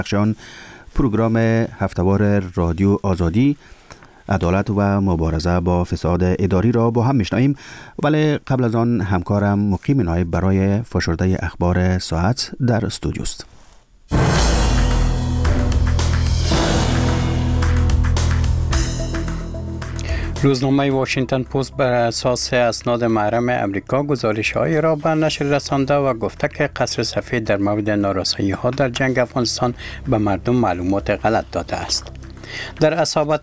بخشان پروگرام هفتهوار رادیو آزادی عدالت و مبارزه با فساد اداری را با هم میشنویم، ولی قبل از آن همکارم مقیم نایب برای فشرده اخبار ساعت در استودیو است. روزنامه واشنگتن پست بر اساس اسناد محرم امریکا گزارش‌های را به نشر رسانده و گفته که قصر سفید در مورد نارسایی‌ها در جنگ افغانستان به مردم معلومات غلط داده است. در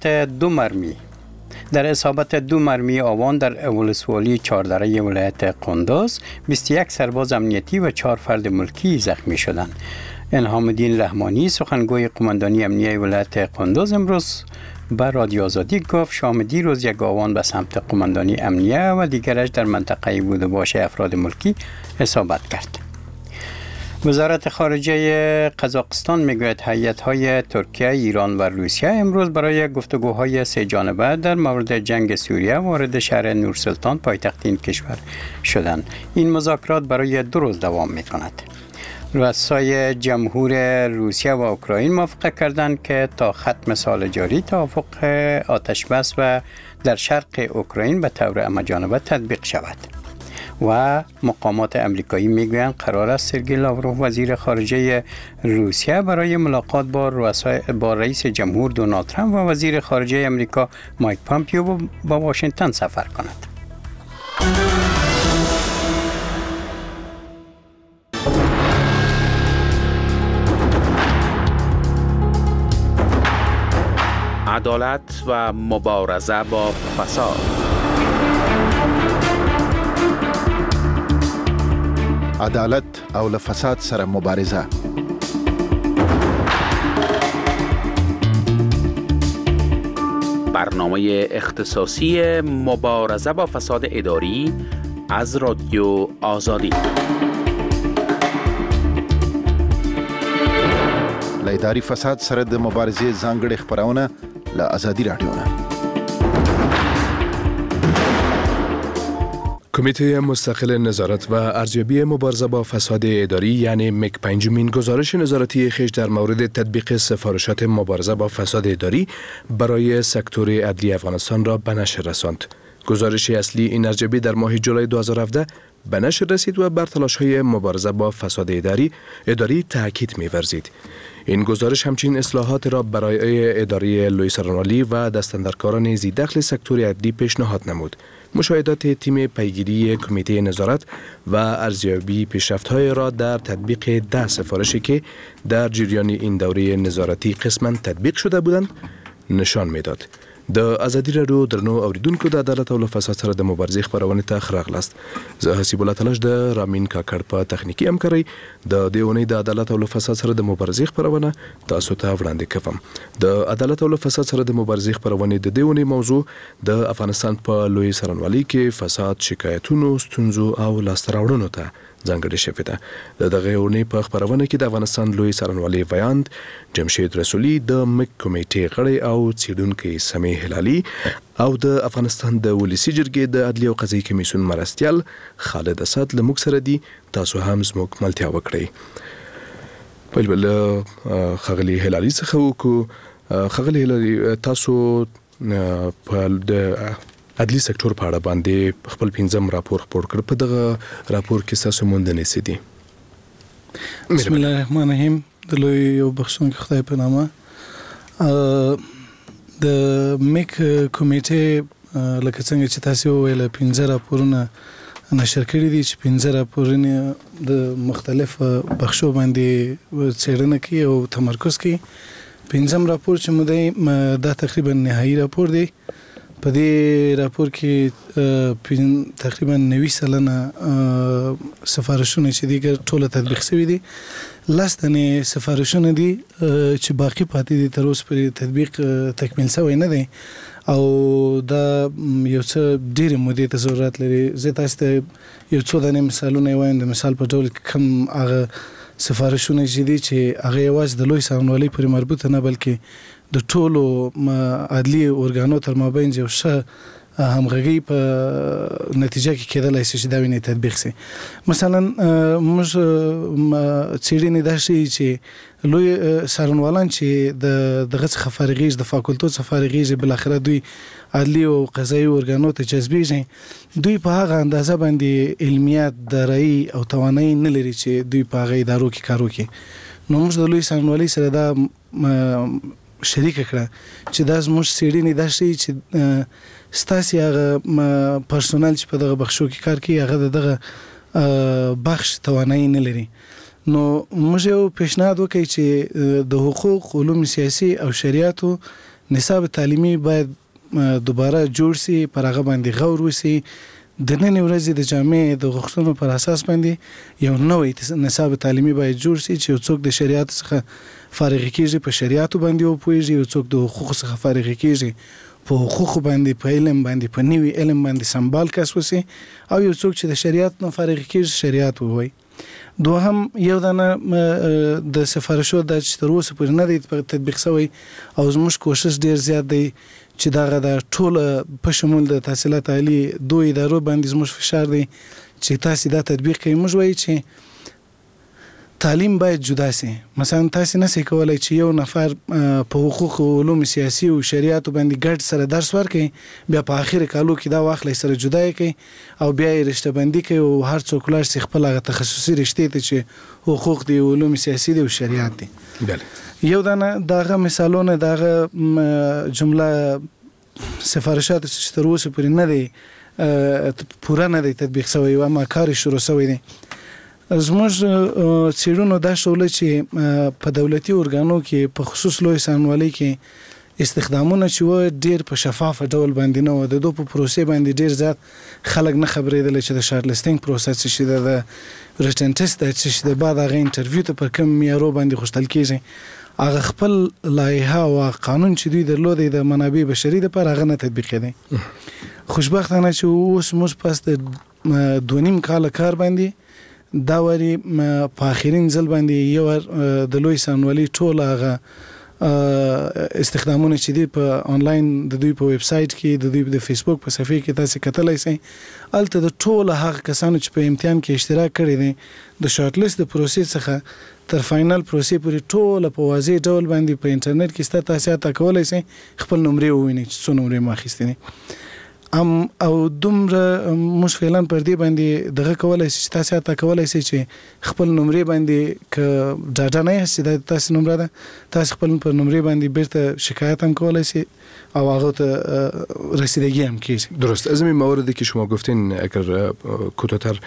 اصابت دو مرمی آوان در ولسوالی چهاردره ولایت قندوز 21 سرباز امنیتی و 4 فرد ملکی زخمی شدند. الهام الدین رحمانی سخنگوی قماندانی امنیه ولایت قندوز امروز به رادیو آزادی گفت شام دیروز یک آوان به سمت قماندانی امنیه و دیگرش در منطقه بوده باشه افراد ملکی اصابت کرد. وزارت خارجه قزاقستان میگوید هیئت‌های ترکیه، ایران و روسیه امروز برای گفتگوهای سه جانبه در مورد جنگ سوریه وارد شهر نورسلطان پایتخت این کشور شدند. این مذاکرات برای 2 روز دوام میکند. رؤسای جمهور روسیه و اوکراین موافقت کردند که تا ختم سال جاری توافق آتشبس و در شرق اوکراین به طور همه‌جانبه تطبیق شود. و مقامات امریکایی میگویند قرار است سرگئی لاوروف وزیر خارجه روسیه برای ملاقات با رئیس جمهور دونالد ترامپ و وزیر خارجه امریکا مایک پامپیو با واشنگتن سفر کند. عدالت و مبارزه با فساد. عدالت او له فساد سره مبارزه. برنامه اختصاصی مبارزه با فساد اداری از رادیو آزادی. له اداري فساد سره د مبارزې ځانګړې خبرونه له آزادي رادیو نه. کمیته مستقل نظارت و ارزیابی مبارزه با فساد اداری یعنی مک 5 گزارش نظارتی خویش در مورد تطبیق سفارشات مبارزه با فساد اداری برای سکتور عدلی افغانستان را به نشر رساند. گزارش اصلی این ارزیابی در ماه جولای 2017 به نشر رسید و بر تلاش‌های مبارزه با فساد اداری تاکید می‌ورزید. این گزارش همچنین اصلاحات را برای اداره لوئیس رانوالی و دستاندرکاران ذی‌دخل سکتور عدلی پیشنهاد نمود. مشاهدات تیم پیگیری کمیته نظارت و ارزیابی پیشرفت‌های را در تطبیق 10 سفارشی که در جریان این دوره نظارتی قسماً تطبیق شده بودند نشان می‌داد. د ازادي رادیو درنو اوریدونکو د عدالت او فساد سره د مبارزې خبرونه ته خراغلاست. زه حسیب الله تلاش د رامین کاکړ په تخنیکی همکاري د دیونی د عدالت او فساد سره د مبارزې خبرونه تاسو ته وړاندې کوم. د عدالت او فساد سره د مبارزې خبرونه د دیونی موضوع د افغانستان په لوی سرنوالي کې فساد شکایتونو ستونزو او لاستراوړنو ته ځانګړې شوې ده. دغه اونۍ په خبرونه کې د افغانستان لوی څارنوالي ویاند جمشید رسولي د مک کمیټې غړی او څېړونکی سمیع هلالي او د افغانستان د ولسی جرګې د عدلي او قضایي کمیسیون مرستیال خالد اسد له موږ سره دي. تاسو هم زموږ ملتیا وکړئ. بل خغلی هلالي څخه وکړو. خغلی هلالي تاسو په د عدلی سکتور په اړه باندې خپل 5م راپور خپور کړ. په دغه راپور کې تاسو موندنې څه دي؟ بسم الله الرحمن الرحیم. د لوی او بخښونکي خدای په نامه د میک کمیټې لکه څنګه چې تاسو ویل 15 راپورونه نشر کړي دي چې 15 راپورونه د مختلف بخشو باندې څېړنه کوي او تمرکز کوي. 5م راپور چې موږ دا تقریبا نهایی راپور دی. په دې راپور کې تقریبا 90 سلنه سفارشونه چې دي ټول تطبیق شوي دي. 10 سفارشونه دي چې باقی پاتې دي تر اوسه پورې تطبیق تکمیل شوی نه دی او دا یو څه ډېرې مودې ته ضرورت لري. زه تاسو ته یو څو دانې مثالونه وایم. د مثال په ډول کوم هغه سفارشونه چې دي چې هغه یوازې د لوی څارنوالۍ پورې مربوطه نه بلکې د ټولو عدلي ارګانو تر مابین یو ښه همغږي په نتیجه کې کېدلای شي چې دا ویني تطبیق شي. مثلا موږ څېړنې دا شي چې لوی څارنوالان چې دغه څخه فارغېږي د فاکولټو څخه فارغېږي بل اخره دوی عدلي او قضایي ارګانو ته جذبېږي دوی په هغه اندازه باندې علمیت درایي او توانایي نه لري چې دوی په هغه ادارو کې کار وکړي. نو موږ د لوی څارنوالۍ سره دا شریک کړه چې دا زموږ څېړنې دا شي چې ستاسې هغه پرسونل چې په دغه بخشو کې کار کوي هغه دغه بخش توانایي نه لري. نو موږ یو پیشنهاد وکړی چې د حقوق علوم سیاسي او شریعتو نصاب تعلیمي باید دوباره جوړ سي پر هغه باندې غور وسی د نن ورځې د جامعې د غوښتنو پر اساس باندې یو نوې نصاب تعلیمي باید جوړ سي چې څوک د شریعت څخه فارغ کیږي په شریعتو باندې او پوهیږي او څوک د حقوق څخه فارغ کیږي په حقوق باندې په علم باندې په نوي علم باندې سمبال کس وسی او یو څوک چې د شریعت نه فارغ کیږي شریعت ووایي. دوهم یو دانه د سفارشو د تر اوسه پورې نه دی تطبیق شوی او زموږ کوشش ډیر زیات دی چې دغه د ټول په شمول د تحصیلات عالی دوه ادارو باندې زموږ فشار دی چې تاسو دا تطبیق کوئ. موږ وایو چې تعلیم باید جدا سي. مثلا تاسو نه سې کولای چې یو نفر په حقوق او علوم سیاسي او شریعت باندې ګډ سره درس ورکړي بیا په اخر کالو کې دا واخلې سره جدا کړي او بیا یې رشته بندي کوي او هر څوک لار سي خپل هغه تخصصي رشته ته چې حقوق دي علوم سیاسي دي او شریعت دي. یو دغه مثالونه دغه جمله سفارشات چې تر اوسه پورې نه دی پوره نه دی تطبیق شوی او ما کار شروع شوی دی. زموږ څېړنو دا ښووله چې په دولتي ارګانو کې په خصوص لوی څارنوالۍ کې استخدامونه چې و ډېر په شفافه ډول باندې نه و. د دوی په پروسې باندې ډېر زیات خلک نه خبرېدل چې د شارټ لیسټینګ پروسس چې د ریټن ټیسټ چې د بعد هغه انټرویو ته پر کوم معیارو باندې غوښتل کېږي هغه خپل لایحه او قانون چې دوی درلودی د منابع بشري لپاره هغه نه تطبیقېدی. خوشبختانه چې اوس موږ پس د 2.5 کال کار باندې دا وری په اخرین ځل باندې یو د لوی څارنوالۍ ټول هغه استخدامونه چې دی په آنلاین د دوی په ویب سټ کې د دوی د فیسبوک په صفحه کې تاسو کتلای شئ. الته د ټول هغه کسانو چې په امتحان کې اشتراک کړی دي د شارټ لیست د پروسې څخه تر فائنل پروسې پورې ټول په واضح ډول باندې په انټرنیټ کې تاسو ته کولای شئ خپل نمرې ووینئ چې څو نمرې ماخیستنی او دومره موږ فعلا پر دې باندې دغه کولای شي چې تاسو ته کولای شي چې خپل نمرې باندې ک ډاټا نه هسي د تاسو نمبر ده تاسو خپل پر نمرې باندې بیرته شکایت هم کولای شي او هغه ته رسیدگی هم کیږي. درست. از این مواردی که شما گفتین اگر کوتاه‌تر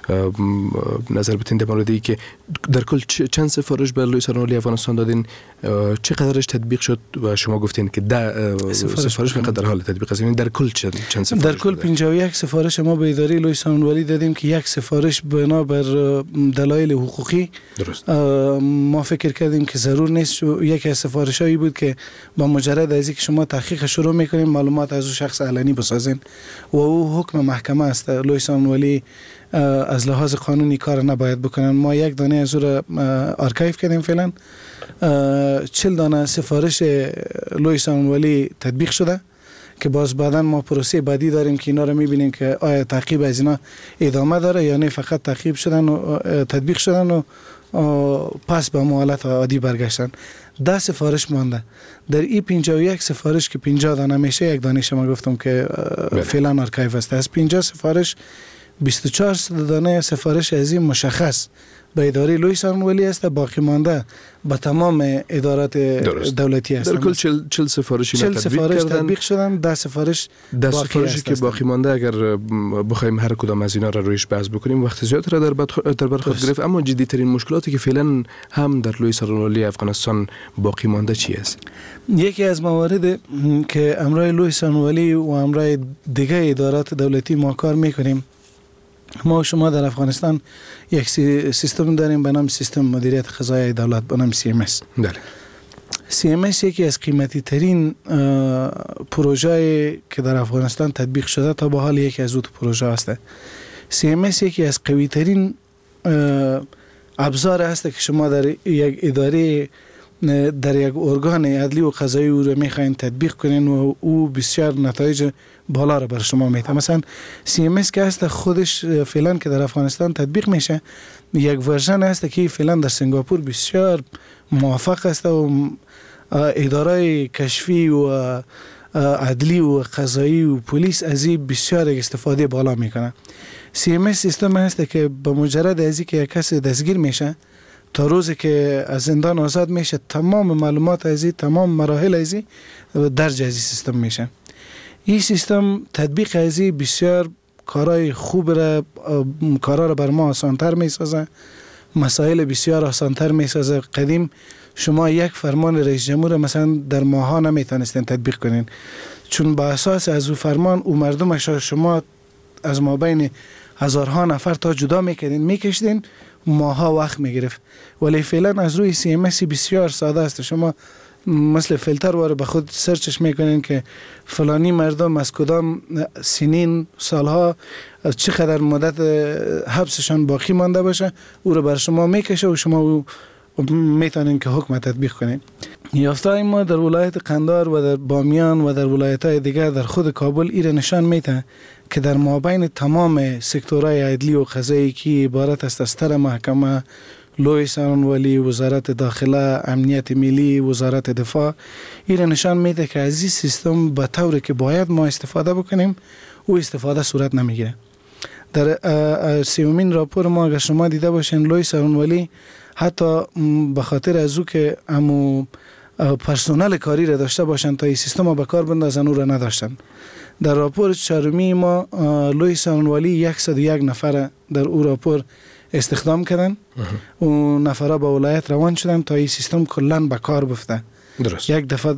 نظر بدین در موردی که در کل چند سفارش به لوی څارنوالۍ افغانستان دادین چقدرش تطبیق شد و شما گفتین که ده سفارش فقط در حال تطبیق است. در کل چند سفارش در کل 51 سفارش ما به اداره لوی څارنوالۍ دادیم که یک سفارش بنا بر دلایل حقوقی درست. ما فکر کردیم که ضرور نیست. یکی از سفارشایی بود که با مجرد از اینکه شما تحقیق شروع میکنیم معلومات از اون شخص علنی بسازین و او حکم محکمه است. لوی څارنوالۍ از لحاظ قانونی کار نباید بکنن. ما یک دانه از او را آرکایو کردیم فعلا 40 دانه سفارش لوی څارنوالۍ تطبیق شده که باز بعدا ما پروسه بعدی داریم که اینا رو میبینیم که آیا تعقیب از اینا ادامه داره یا نه فقط تعقیب شدن و تطبیق شدن و پس به حالت عادی برگشتن. 10 سفارش مانده. در این 51 سفارش که 50 دانه میشه یک دانه شما گفتم که فعلا آرکایو است. از 50 سفارش 24 دانه سفارش از این مشخص به اداره لوی څارنوالۍ است، باقی مانده به تمام ادارات دولتی است. در کل 40 سفارشی تطبیق شدن. 10 سفارش سفارشی که باقی مانده اگر بخوایم هر کدام از اینا را رویش بحث بکنیم وقت زیاد را در بر خود گرفت. اما جدی ترین مشکلاتی که فعلا هم در لوی څارنوالۍ افغانستان باقی مانده چی است؟ یکی از موارد که امرای لوی څارنوالۍ و امرای دیگه ادارات دولتی ما کار میکنیم، ما و شما در افغانستان یک سیستم داریم به نام سیستم مدیریت خزانه دولت به نام CMS. بله. CMS یکی از قیمتی ترین پروژه که در افغانستان تطبیق شده تا به حال یکی از اون پروژه است. CMS یکی از قوی ترین ابزار است که شما در یک اداره در یک ارگان عدلی و قضایی او را میخواین تطبیق کنین و او بسیار نتایج بالا را بر شما میده. مثلا CMS که هست خودش فعلا که در افغانستان تطبیق میشه، یک ورژن هست که فعلا در سنگاپور بسیار موفق است و اداره کشفی و عدلی و قضایی و پلیس از این بسیار استفاده بالا میکنه. CMS سیستم هست که به مجرد از اینکه یک کس دستگیر میشه تا روزی که از زندان آزاد میشه تمام معلومات از این، تمام مراحل از این درج از این سیستم میشه. این سیستم تطبیق از این بسیار کارهای خوب را کارا را بر ما آسانتر میسازه، مسائل بسیار آسانتر میسازه. قدیم شما یک فرمان رئیس جمهور مثلا در ماها نمیتونستین تطبیق کنین، چون با اساس از او فرمان او مردمش شما از ما بین هزارها نفر تا جدا میکشیدین ماها وقت میگرفت. ولی فعلا از روی CMS بسیار ساده است. شما مثل فیلتر واره به خود سرچش میکنین که فلانی مردم از کدام سنین سالها چقدر مدت حبسشان باقی مانده باشه او رو بر شما میکشه و شما او میتونین که حکم تطبیق کنین. یافته‌های ما در ولایت قندهار و در بامیان و در ولایت‌های دیگر در خود کابل ایره نشان میده که در مابین تمام سکتورهای عدلی و قضایی که عبارت است از تر محکمه، لوی سرانوالی، وزارت داخله، امنیت ملی، وزارت دفاع، ایره نشان میده که از این سیستم به طوری که باید ما استفاده بکنیم او استفاده صورت نمیگیره. در سیومین راپور ما اگر شما دیده باشین لوی سرانوالی حتی به خاطر از او که امو پرسونل کاری را داشته باشن تا این سیستم را به کار بندازن او را نداشتن. در راپور چهارمی ما لوی سرانوالی 101 نفر در او راپور استخدام کردن و نفرها به ولایت روان شدن تا این سیستم کلن به کار بفته. درست. یک دفعه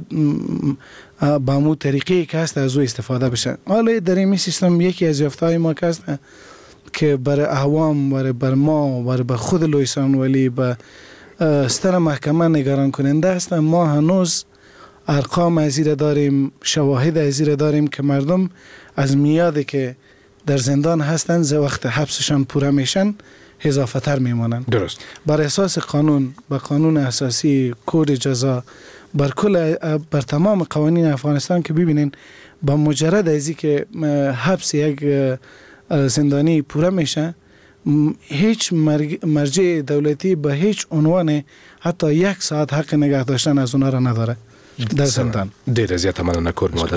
با امو طریقی که هست از او استفاده بشه. حالا در این سیستم یکی از یافته‌های ما که هست که برای عوام و بر ما و بر خود لوی سرانوالی به ستر محکمه نگران کننده است. ما هنوز ارقام از این داریم، شواهد از این داریم که مردم از میادی که در زندان هستند ز وقت حبسشان پوره میشن اضافه تر میمانند. درست. بر اساس قانون، به قانون اساسی، کد جزا، بر تمام قوانین افغانستان که ببینین با مجرد از که حبس یک زندانی پوره میشه هیچ مرجع دولتی به هیچ عنوان حتی 1 ساعت حق نگه داشتن از اونا را نداره در زندان. دیر از یه مننه مادن.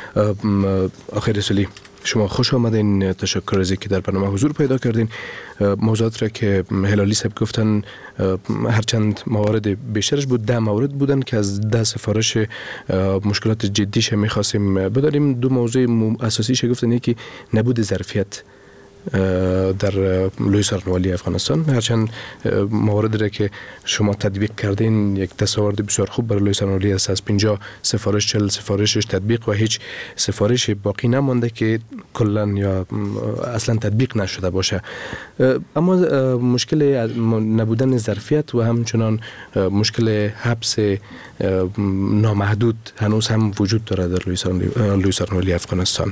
آخر رسولی شما خوش آمدین، تشکر از اینکه در برنامه حضور پیدا کردین. موضوعات را که هلالی صاحب گفتن هرچند موارد بیشترش بود 10 مورد بودن که از 10 سفارش مشکلات جدیش می‌خواستیم بداریم. 2 موضوع اساسیش گفتن یکی نبود ظرفیت در لوی سرانوالی افغانستان، هرچند موارد را که شما تطبیق کردین یک تصاورد بسیار خوب برای لوی سرانوالی است. از 50 سفارش 40 سفارشش تطبیق و هیچ سفارش باقی نمانده که کلا یا اصلا تطبیق نشده باشه. اما مشکل نبودن ظرفیت و همچنان مشکل حبس نامحدود هنوز هم وجود داره در لوی سرانوالی افغانستان.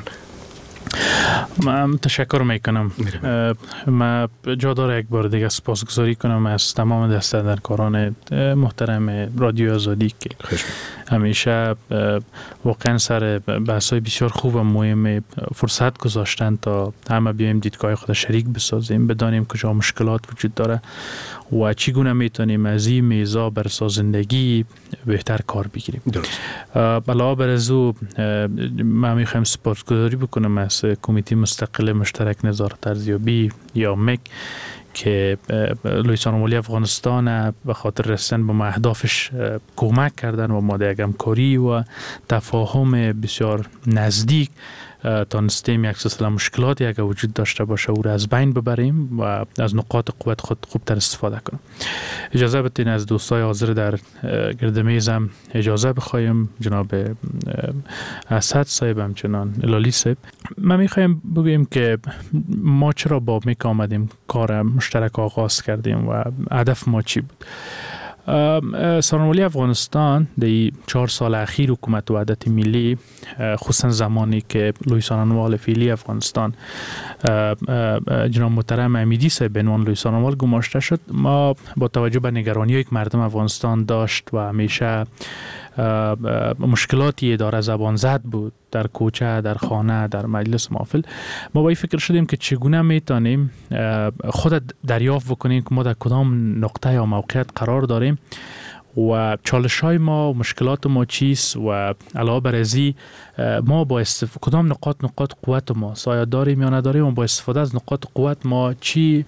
من تشکر میکنم. من جا داره یک بار دیگه سپاسگزاری کنم از تمام دستاندرکاران محترم رادیو آزادی که همیشه واقعا سر بحث‌های بسیار خوب و مهم فرصت گذاشتن تا همه بیایم دیدگاه خود شریک بسازیم، بدانیم کجا مشکلات وجود داره و چگونه میتونیم از این میزا بر زندگی بهتر کار بگیریم. علاوه بر از او من میخوایم سپاسگزاری بکنم از کمیته مستقل مشترک نظارت ارزیابی یا مک که لوی سرانوالی افغانستان به خاطر رسیدن به اهدافش کمک کردن و ما در همکاری و تفاهم بسیار نزدیک تانستیم یک سلسله مشکلاتی اگر وجود داشته باشه او را از بین ببریم و از نقاط قوت خود خوبتر استفاده کنیم. اجازه بدین از دوستای حاضر در گرد میزم اجازه بخوایم. جناب اسد صاحب همچنان هلالی صاحب، ما میخوایم بگوییم که ما چرا با میک آمدیم کار مشترک آغاز کردیم و هدف ما چی بود. سارنوالی افغانستان در 4 سال اخیر حکومت وحدت ملی، خصوصا زمانی که لوی سارنوال فعلی افغانستان جناب محترم امیدی صاحب به عنوان لوی سارنوال گماشته شد، ما با توجه به نگرانی که مردم افغانستان داشت و همیشه مشکلاتی اداره زبان زد بود در کوچه، در خانه، در مجلس محافل، ما با این فکر شدیم که چگونه میتونیم خود دریافت بکنیم که ما در کدام نقطه یا موقعیت قرار داریم و چالش های ما و مشکلات ما چیست و علاوه بر ازی ما با کدام نقاط قوت ما آیا داریم یا نداریم و با استفاده از نقاط قوت ما چی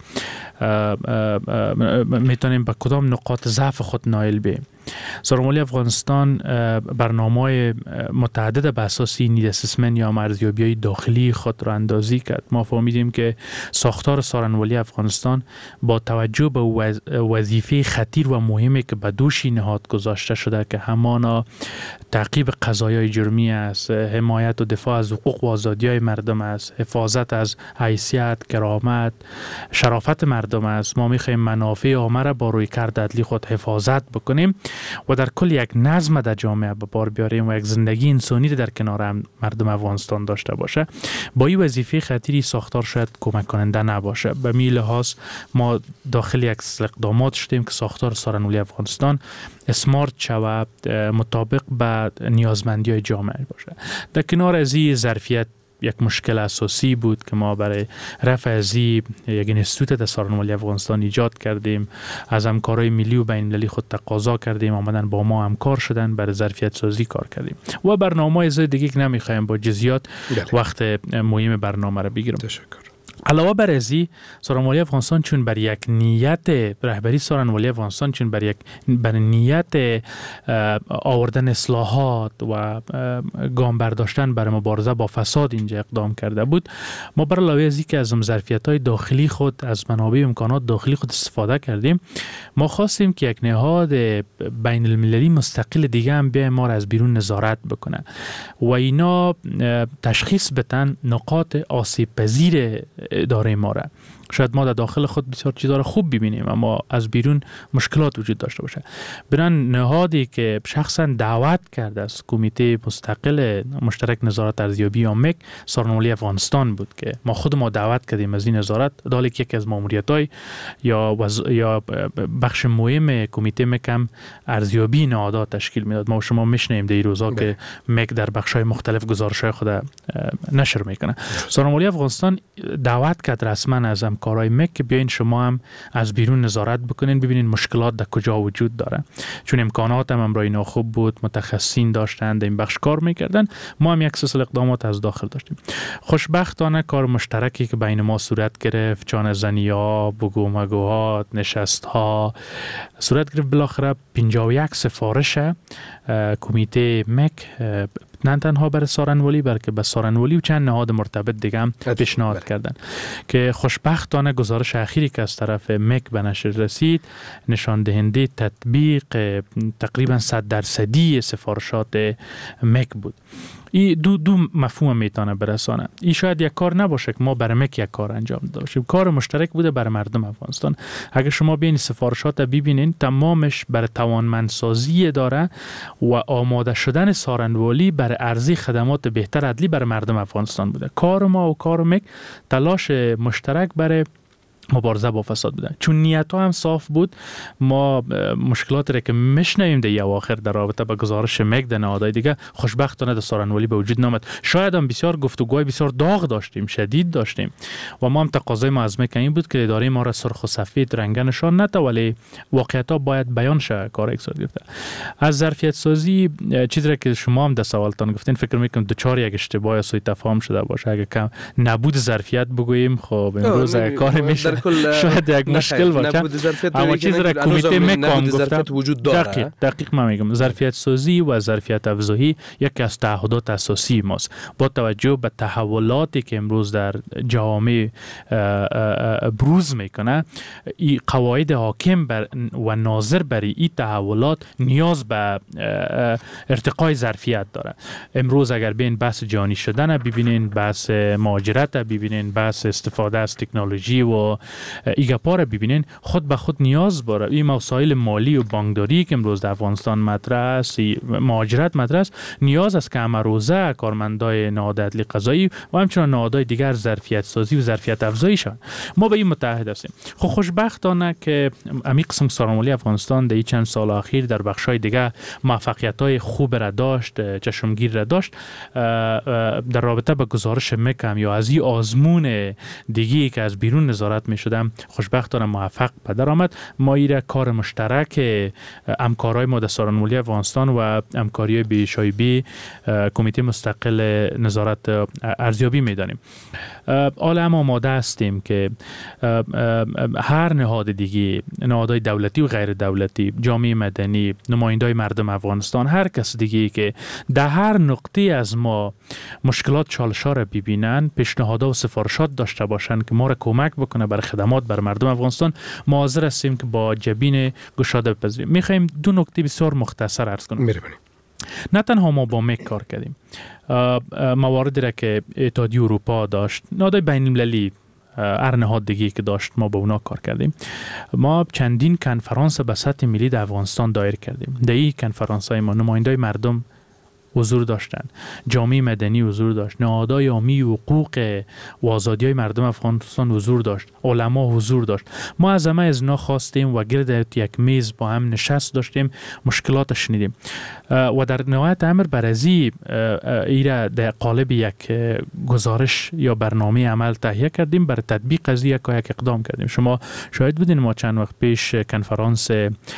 میتونیم به کدام نقاط ضعف خود نائل بیم. سارنوالی افغانستان برنامه‌های متعدد به اساس نید اسسمنت یا ارزیابی‌های داخلی خود را اندازی کرد. ما فهمیدیم که ساختار سارنوالی افغانستان با توجه به وظیفه خطیر و مهمی که به دوش نهاد گذاشته شده که همانا تعقیب قضایای جرمی است، حمایت و دفاع از حقوق و آزادی‌های مردم است، حفاظت از حیثیت، کرامت، شرافت مردم است. ما می‌خوایم منافع عامه را با رویکرد عدلی خود حفاظت بکنیم و در کل یک نظم در جامعه به بار بیاریم و یک زندگی انسانی در کنار مردم افغانستان داشته باشه. با این وظیفه خطیری ساختار شاید کمک کننده نباشه. به می لحاظ ما داخل یک اقدامات شدیم که ساختار سارنوالی افغانستان اسمارت شود، مطابق به نیازمندی جامعه باشه. در کنار از این ظرفیت یک مشکل اساسی بود که ما برای رفع از یک اینستیتوت در سارنوالی افغانستان ایجاد کردیم. از همکارای ملی و بین المللی خود تقاضا کردیم، آمدن با ما همکار شدن، برای ظرفیت سازی کار کردیم و برنامه از دیگه که نمیخوایم با جزئیات وقت مهم برنامه رو بگیرم. تشکر. علاوه بر ازی سارنوالی افغانستان چون بر یک نیت رهبری سارنوالی افغانستان چون بر نیت آوردن اصلاحات و گام برداشتن برای مبارزه با فساد اینجا اقدام کرده بود، ما بر علاوه از اینکه از ظرفیت‌های داخلی خود، از منابع امکانات داخلی خود استفاده کردیم، ما خواستیم که یک نهاد بین المللی مستقل دیگه هم بیای ما را از بیرون نظارت بکنه و اینا تشخیص بدن نقاط آسیب پذیر اداره ما را. شاید ما در داخل خود بسیار چیزا را خوب ببینیم اما از بیرون مشکلات وجود داشته باشه. برای نهادی که شخصا دعوت کرده از کمیته مستقل مشترک نظارت ارزیابی یا مک سارنوالی افغانستان بود که ما دعوت کردیم از این نظارت، دالی که یکی از ماموریت‌های یا بخش مهم کمیته مک هم ارزیابی نهادات تشکیل میداد. ما و شما میشنیم در این روزا که مک در بخش‌های مختلف گزارش‌های خود نشر میکنه. سارنوالی افغانستان دعوت کرد رسما از کارهای مک که بیاین شما هم از بیرون نظارت بکنین، ببینین مشکلات در کجا وجود داره. چون امکانات هم امرای ناخوب بود، متخصصین داشتن در این بخش کار میکردن، ما هم یک سلسله اقدامات از داخل داشتیم. خوشبختانه کار مشترکی که بین ما صورت گرفت، چانه زنی‌ها، بگو-مگوها، نشست‌ها صورت گرفت. بالاخره 51 سفارش کمیته مک نه تنها برای سارنوالی بلکه به سارنوالی و چند نهاد مرتبط دیگه هم پیشنهاد کردن که خوشبختانه گزارش اخیری که از طرف مک به نشر رسید نشان دهنده تطبیق تقریبا 100% سفارشات مک بود. این دو مفهوم میتونه برسانه. این شاید یک کار نباشه که ما برای مک یک کار انجام داده باشیم، کار مشترک بوده برای مردم افغانستان. اگه شما بیاین سفارشات ببینین تمامش برای توانمندسازی داره و آماده شدن سارنوالی برای عرضه خدمات بهتر عدلی برای مردم افغانستان بوده. کار ما و کار مک تلاش مشترک برای مبارزه با فساد بوده. چون نیت ها هم صاف بود، ما مشکلاتی را که میشنویم در اواخر در رابطه با گزارش مک در نهادهای دیگه خوشبختانه در سارنوالی به وجود نامد. شاید هم بسیار گفتگوهای بسیار داغ داشتیم، شدید داشتیم و ما هم تقاضای ما از مک این بود که اداره ما را سرخ و سفید رنگ نشان نده، ولی واقعیت ها باید بیان شه. کار یک صورت گرفته. از ظرفیت سازی چیزی را که شما هم در سوالتان گفتین فکر میکنم دوچار یک اشتباه سوء تفاهم شده باشه. اگه کم نبود ظرفیت بگوییم خب امروز کار میشه شاید یک مشکل باشه، اما چیزی را کمیته مکام گفته وجود داره. دقیق ما میگم ظرفیت سازی و ظرفیت افزایی یکی از تعهدات اساسی ماست. با توجه به تحولاتی که امروز در جامعه بروز میکنه، این قواعد حاکم و ناظر بر این تحولات نیاز به ارتقای ظرفیت داره. امروز اگر بین بحث جهانی شدن ببینین، بحث مهاجرت ببینین، بحث استفاده از تکنولوژی و ایگپا را ببینین خود به خود نیاز داره. این مسائل مالی و بانکداری که امروز در افغانستان مطرح است، مهاجرت مطرح است، نیاز است که امروزه کارمندای نهاد عدلی قضایی و همچنین نهادهای دیگر ظرفیت سازی و ظرفیت افزایی شوند. ما به این متحد هستیم. خب خوشبختانه که امی قسم سازمان‌مالی افغانستان در چند سال اخیر در بخش‌های دیگه موفقیت‌های خوب را داشت، چشمگیر را داشت. در رابطه با گزارش مکم یا از این آزمون دیگی که از بیرون نظارت می‌شدم خوشبختانه موفق به در آمد. ما ایره کار مشترک همکارای ما در سازمان‌مالی افغانستان و همکاری بیشایبی کمیته مستقل نظارت ارزیابی می‌دانیم. حالا هم آماده هستیم که هر نهاد دیگه، نهادهای دولتی و غیر دولتی، جامعه مدنی، نمایندای مردم افغانستان، هر کس دیگه که در هر نقطه از ما مشکلات چالش‌ها را ببینن، پیشنهادات و سفارشات داشته باشن که ما را کمک بکنه برای خدمات بر مردم افغانستان، ما حاضر هستیم که با جبین گشاده بپذیریم. می‌خوایم دو نکته بسیار مختصر عرض کنم. نه تنها ما با مک کار کردیم، مواردی را که اتحادیه اروپا داشت، نهادهای بین‌المللی، هر نهاد دیگه که داشت، ما با اونا کار کردیم. ما چندین کنفرانس به سطح ملی در افغانستان دایر کردیم. در این کنفرانس‌های ما نمایندای مردم حضور داشتن، جامعه مدنی حضور داشت، نهادهای عامی حقوق و آزادی‌های مردم افغانستان حضور داشت، علما حضور داشت. ما از همه از اینا خواستیم و گرد یک میز با هم نشست داشتیم، مشکلات شنیدیم و در نهایت امر برازی ایره در قالب یک گزارش یا برنامه عمل تهیه کردیم، برای تطبیق از یک اقدام کردیم. شما شاید بودین ما چند وقت پیش کنفرانس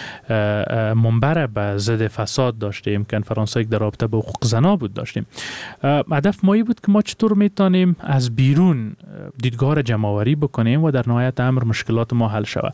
منبر به ضد فساد داشتیم، کنفرانس در رابطه با حقوق زنا بود داشتیم. هدف مایی بود که ما چطور میتونیم از بیرون دیدگاه را جمع‌آوری بکنیم و در نهایت امر مشکلات ما حل شود.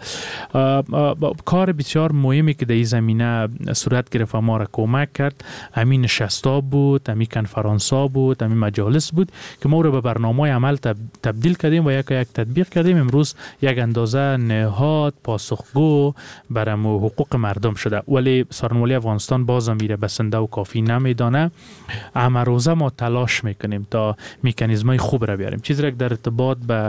کار بسیار مهمی که در این زمینه صورت گرفت و ما را کمک کرد، همین نشستا بود، همین کنفرانس‌ها بود، همین مجالس بود که ما رو به برنامه عمل تبدیل کردیم و یک تطبیق کردیم. امروز یک اندازه نهاد پاسخگو برای حقوق مردم شده، ولی سازمان‌مالی افغانستان باز میره بسنده و کافی نمیدانه. اما روزه ما تلاش میکنیم تا مکانیزمای خوب را بیاریم. چیزی را در ارتباط به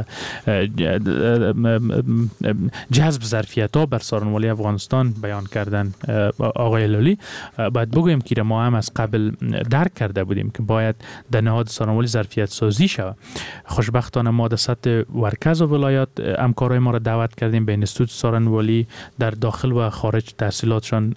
جذب ظرفیت‌ها بر سازمان‌مالی افغانستان بیان کردن آقای لالی، باید بگویم که ما هم از قبل درک کرده بودیم که باید در نهاد سازمان‌مالی ظرفیت سازی شود. خوشبختانه ما در سطح مرکز و ولایات همکارای ما را دعوت کردیم به اینستیتوت سازمان‌مالی در داخل و خارج تحصیلاتشان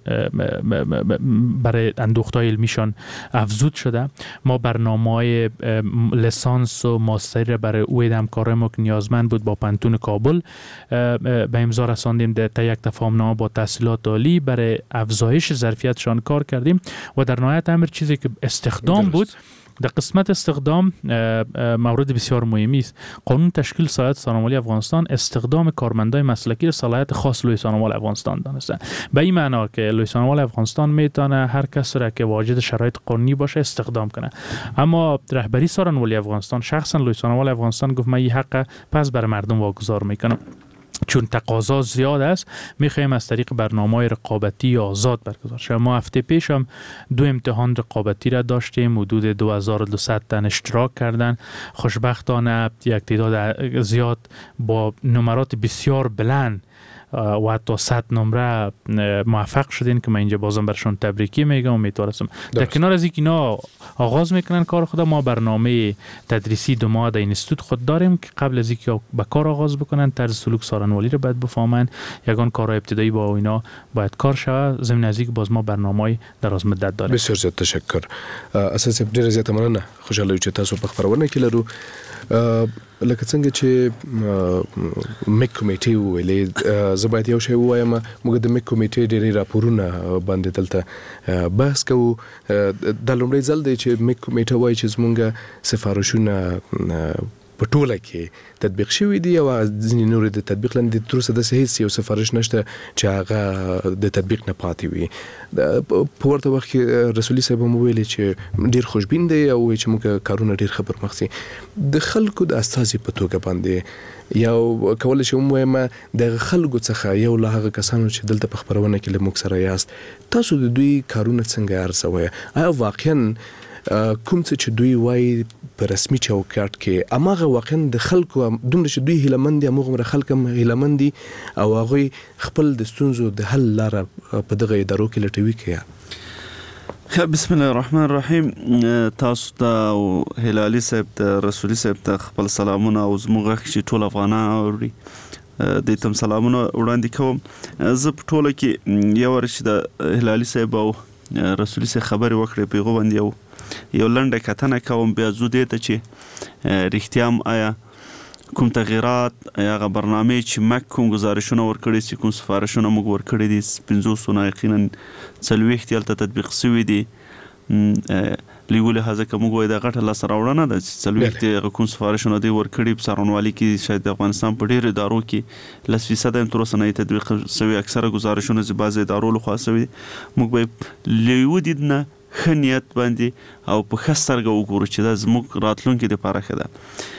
برای اندوخت‌های علمیشان افزود شده. ما برنامه‌های لیسانس و ماستر برای اوید همکارای ما که نیازمند بود با پانتون کابل به امضا رساندیم. در یک تفاهمنامه با تحصیلات عالی برای افزایش ظرفیتشان کار کردیم و در نهایت امر چیزی که استخدام بود، در قسمت استخدام مورد بسیار مهمی است. قانون تشکیل صلاحیت سازمان‌مالی افغانستان استخدام کارمندای مسلکی را صلاحیت خاص لوی سازمان‌مال افغانستان دانسته. به این معنا که لوی سازمان‌مال افغانستان میتونه هر کس را که واجد شرایط قانونی باشه استخدام کنه. اما رهبری سازمان‌مالی افغانستان، شخصا لوی سازمان‌مال افغانستان گفت من این حق پس بر مردم واگذار میکنم. چون تقاضا زیاد است، میخوایم از طریق برنامه‌های رقابتی آزاد برگزار شود. ما هفته پیش هم 2 امتحان رقابتی را داشتیم، حدود 2200 تن اشتراک کردن. خوشبختانه یک تعداد زیاد با نمرات بسیار بلند و حتی 100 نمره موفق شدین که من اینجا بازم برشون تبریکی میگم. امیدوارم در کنار از اینکه اینا آغاز میکنن کار خود، ما برنامه تدریسی 2 ماه در اینستیتوت خود داریم که قبل از اینکه به کار آغاز بکنن طرز سلوک سازمان‌مالی رو باید بفهمن، یگان کارهای ابتدایی با اینا باید کار شود. ضمن از اینکه باز ما برنامه‌ای دراز مدت داریم. بسیار زیاد تشکر. اساس ډیر زیات مننه. خوشاله چې تاسو په خبرونه کې لرو. لکه څنګه چې مک کمیټې ویلې، زه باید یو شی ووایم. موږ د مک کمیټې ډېرې راپورونه باندې دلته بحث کوو. د لومړی ځل دی چې مک کمیټه وایي چې زموږ سفارشونه په ټوله کې تطبیق شوی دی او ځینې نور د تطبیق لاندې تر اوسه داسې هیڅ یو سفارش نشته چې هغه د تطبیق نه پاتې وي. په ورته وخت کې رسولي صاحب هم ویلي چې ډېر خوشبین دی او چې موږ کارونه ډېر ښه پرمخ ځي. د خلکو د استازي په توګه باندې یو کولی شم ووایم د خلکو څخه یو له هغه کسانو چې دلته په خپرونه کې له موږ سره یاست، تاسو د دوی کارونه څنګه ارزوئ؟ آیا واقعا کوم څه چې دوی وایي په رسمي چوکاټ کې اماغه واقعا د خلکو دومره چې دوی هیلمند دي امغه خلک هم هیلمند دي او هغه خپل د ستونزو د حل لاره په دغه ادارو کې لټوي کیا. بسم الله الرحمن الرحیم. تاسو ته او هلالي صاحب ته رسولي صاحب ته خپل سلامونه او زموږ چې ټول افغانان اوري د تم سلامونه وړاندې کوم. زه په ټوله کې یو ورځ د هلالي صاحب او رسولي صاحب خبرې وکړې پیغو باندې یو لنډه کتنه کوم بیا زو دې ته چې رښتیا آیا کوم تغیرات هغه برنامه چې مک کوم گزارشونه ورکړي چې کوم سفارشونه موږ ورکړي دي 500 یقینا 40 تلته تطبیق شوی دي لیګول هغه کوم غوې د غټه لاس راوړنه د 40 کوم سفارشونه دی ورکړي په سارونوالي کې شاید د افغانستان په ډیرو ادارو کې لسفیصد تر اوسه نه تطبیق شوی اکثره گزارشونه چې بعض ادارو له خوا شوی موږ به لیود نه خنیت باندې او په خسترګه وګورو چې د زموږ راتلونکو لپاره خده.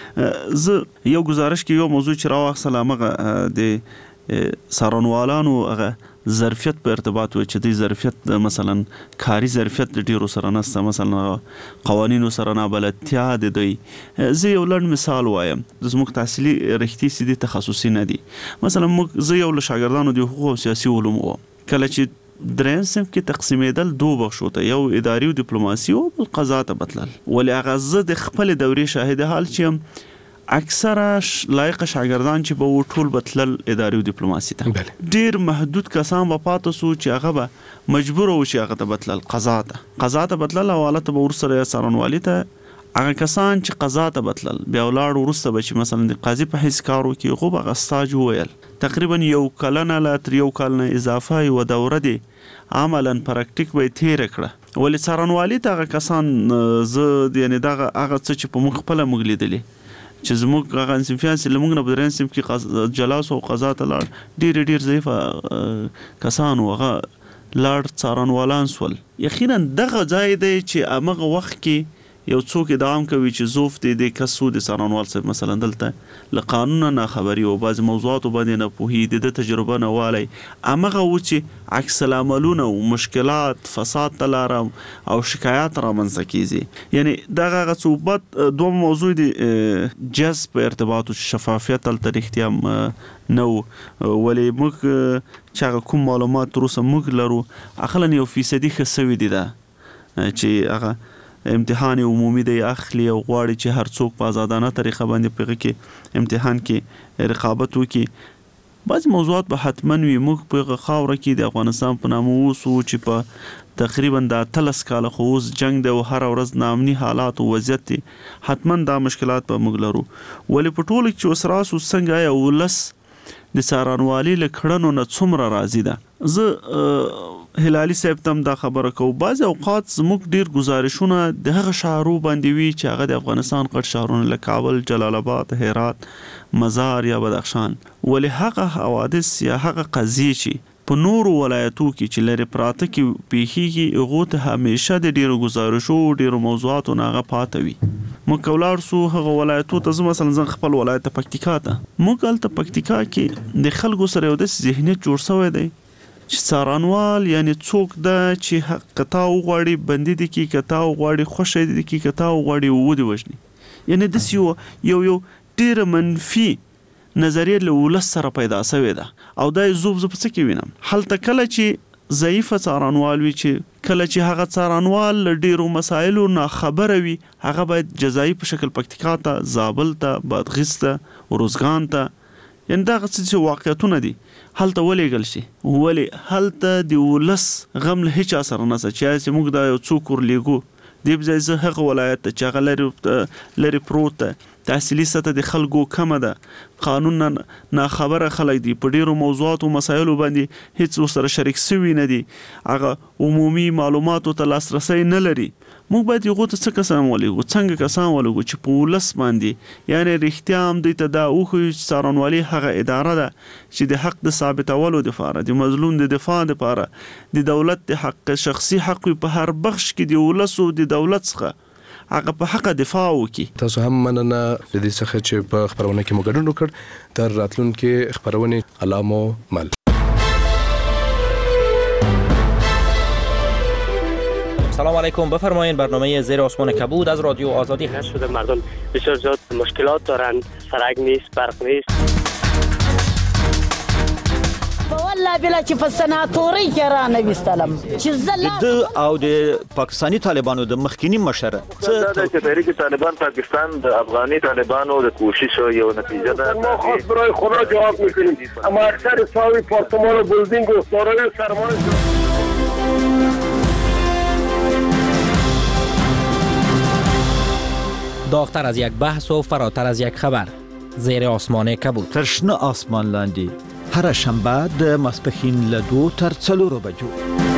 زه یو گزارش کې یو موضوع چې راوخصل هغه د سارنوالانو هغه ظرفیت په ارتباط و چې د ظرفیت مثلا کاری ظرفیت د ډیرو سره نسته مثلا قوانینو سره نه بلدتیا د دوی. زه یو لړ مثال وایم د زموږ تحصیلي رښتې سیدي تخصصي نه دي. مثلا زه یو له شاګردانو د حقوق او سیاسي علومو کله چې دریم صنف کې تقسیمېدل دوه بخشو ته یو اداري او ډیپلوماسي او بل قضا ته بدلل. ولې هغه زه د خپل دورې شاهد حال چې اکثره لایق شاګردان چې به ټول بتلل اداري او ډیپلوماسي ته ډیر محدود کسان به پاتې سو چې هغه به مجبور و چې هغه ته بتلل قضا ته بتلل حواله ته ورسره سارنوالي ته هغه کسان چې قضا ته بتلل بیا ولاړ ورسته به چې مثلا د قاضي په حیث کارو کې خو به غستاج ویل تقریبا یو کلنه لا تر یو کلنه اضافه یو دوره دی عملاً پراکټیک به تیر کړه. ولې سارنوالي ته هغه کسان زه یعنی دغه هغه څه چې په مخ خپل مغلیدلې چې زموږ هغه انصفیان چې لمونږ نه بدرین سم کې جلاس او قضا ته لاړ ډیر ضعیفه کسان هغه لاړ سارنوالان سول. یقینا دغه ځای دی چې امغه وخت کې یو څوک ادعام کوي چې زوف د کسو د سارنوال صاحب مثلا دلته له قانون نه خبري او بعض موضوعات باندې نه پوهې د تجربه نه والی امغه و چې عکس العملونه او مشکلات فساد تلارم او شکایات را منځ کیږي. یعنی دغه صوبت دوه موضوع دي جذب ارتباط او شفافیت تل اختیام نو ولې موږ چې کوم معلومات تر اوسه موږ لرو اخلاً یو فیصدي خسوي دي دا چې هغه امتحان عمومي دی اخلي او غواړي چې هر څوک په آزادانه طریقه باندې پیغه کې امتحان کې رقابت وکړي. بعض موضوعات به حتما وي موږ په خاوره کې د افغانستان په نامه وسو چې په تقریبا د 13 کال خو اوس جنگ د هر ورځ نامني حالات او وضعیت دي حتما دا مشکلات په موږ لرو. ولې په ټوله کې وسراسو څنګه یا ولس د سارنوالي لکړنو نه څومره راضي ده. زه هلالي صاحب تم دا خبره کو بعض اوقات زموږ ډیر گزارشونه د هغه شهرو باندې وی چې هغه د افغانستان غټ شهرونه لکه کابل، جلال آباد، هرات، مزار یا بدخشان ولې هغه حوادث یا هغه قضیې چې په نورو ولایتو کې چې لري پراته کې پیخیږي هغه ته همیشه د ډیرو گزارشو ډیرو موضوعاتو نه پاتوي. مکولار سو هغه ولایتو ته مثلا زن خپل ولایت پکتیکا ته مګل ته پکتیکا کې د خلکو سره یو د ذهنیت جوړ شوی دی چې سارنوال یعنی څوک د چې حق کتا وغواړي بندي دي کې کتا وغواړي خوشي دي کې کتا وغواړي ودی وژني. یعنی د یو ډیر منفي نظریه له ولس سره پیدا شوی ده او دا زوب څه کې وینم حالت کله چې ضعیف سارنوال وی چې کله چې هغه سارنوال ډیرو مسایلو نه خبره وي هغه باید جزایی په شکل پکتیکا ته زابل ته بادغیس ته روزګان ته یعنی دا څه واقعیتونه دي هلته ولېګل شي ولې هلته د ولس غم له هیڅ اثر نه چې موږ دا یو څوک ورلېګو دی بځای زه هغه ولایت ته چې هغه لري پروت تحصیلي سطح د خلکو کمه ده قانون نه خبره خلک دي په ډیرو موضوعات او مسایلو باندې هیڅ سره شریک شوي نه دي هغه عمومي معلوماتو ته لاسرسي نه لري. موږ باید یو څه کسان ولګو څنګه کسان ولګو چې په ولس باندې یعنی رښتیا هم دوی ته دا اوخو سارنوالي هغه اداره ده چې د حق د ثابتولو لپاره د مظلوم د دفاع لپاره د دولت د حق شخصي حق په هر بخش کې د ولس او د دولت څخه هغه په حق دفاع وکي. تاسو هم مننه د دې څخه چې په خبرونه کې مو ګډون وکړ. تر راتلونکي خبرونه علامو مل سلام علیکم، بفرمایید. برنامه زیر آسمان کبود از رادیو آزادی هست. شده مردم بسیار زیاد مشکلات دارند، سرک نیست، برق نیست. والله بلا چې په سناتوري کې را نویستلم چې د او د پاکستاني طالبانو د مخکینی مشر څه د تحریک طالبان پاکستان د افغاني طالبانو د کوشش یو نتیجه ده. ما خاص برای خدا جواب میکنیم. اما اکثر ساوی پارتمان و بلدینگ و سارای سرمان داغتر از یک بحث و فراتر از یک خبر. زیر آسمان کبود. ترشنه آسمان لاندی هر شنبه د ماسپښین له 2 تر 4 بجو.